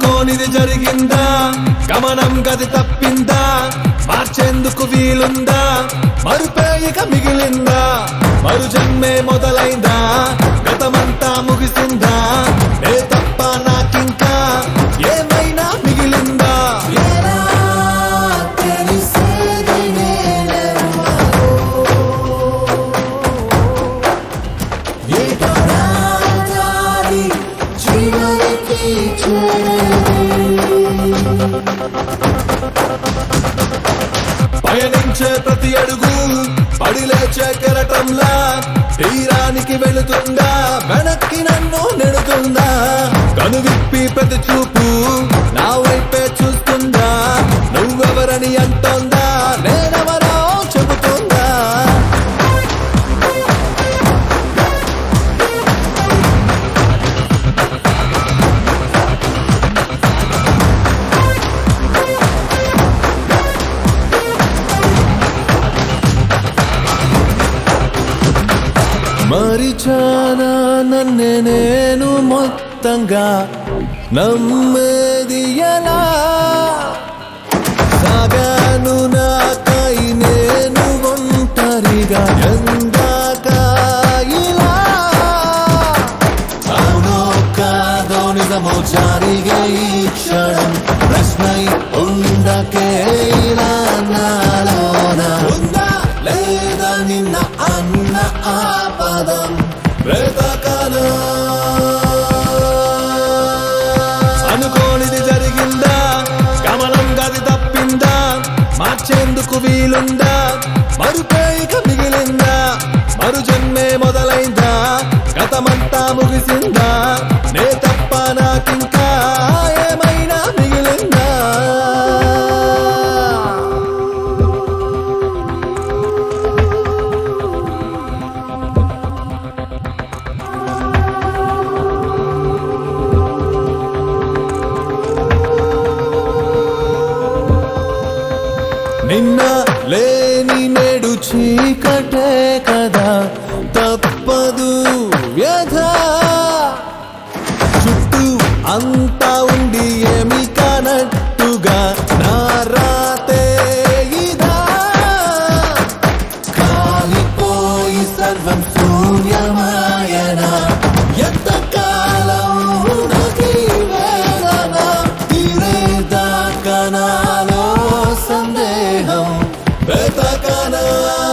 అనుకోనిది జరిగిందా, గమనం గది తప్పిందా, మార్చేందుకు వీలుందా, మరుపే ఇక మిగిలిందా, మరు జన్మే మొదలైందా, గతమంతా ముగిసిందా, ఏ తప్ప నాకింకా ఏమైనా మిగిలిందా? పయనించే ప్రతి అడుగు పడిలేచే కెరటంలా తీరానికి వెళుతుందా, వెనక్కి నన్ను నెడుతుందా, కనువిప్పి ప్రతి చూపు నా వైపే చూస్తుందా, నువ్వెవరని అంటోందా, నేనెవరో చెబుతుందా? మరిచానా నన్నే నేను మొత్తంగా నమ్మేది ఎలా, సాగాను నాకై నేను ఒంటరిగా ఎందాక ఇలా, అవునో కాదో నిజమో జారిగా ఈ క్షణం ప్రశ్నై ఉండకే ఇలా నాలోన ఉందా లేదా నిన్న అన్న ఆ పదం బ్రతకనా? అనుకోనిది జరిగిందా, గమనం గది తప్పిందా, మార్చేందుకు వీలుందా, మరుపే ఇక మిగిలిందా, మరు జన్మే మొదలైందా, గతమంతా ముగిసిందా, నే తప్ప నాకింకా ఏమైనా మిగిలిందా? నిన్న లేని నేడు చీకటే కదా, తప్పదు వ్యధ, చుట్టూ అంతా ఉండి ఏమి కానట్టుగా నా రాతే ఇదా, కాలిపోయి సర్వం శూన్యమాయన ఎంతకాలం నాకీ వేదన, తీరేదాకా నాలో సందేహం బ్రతకనా?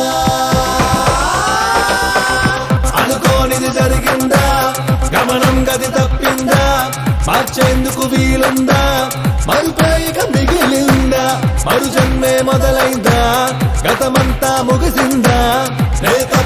అనుకోనిది జరిగిందా, గమనం గది తప్పిందా, మార్చేందుకు వీలుందా, మరుపే ఇక మిగిలిందా, మరు జన్మే మొదలైందా, గతమంతా ముగిసిందా,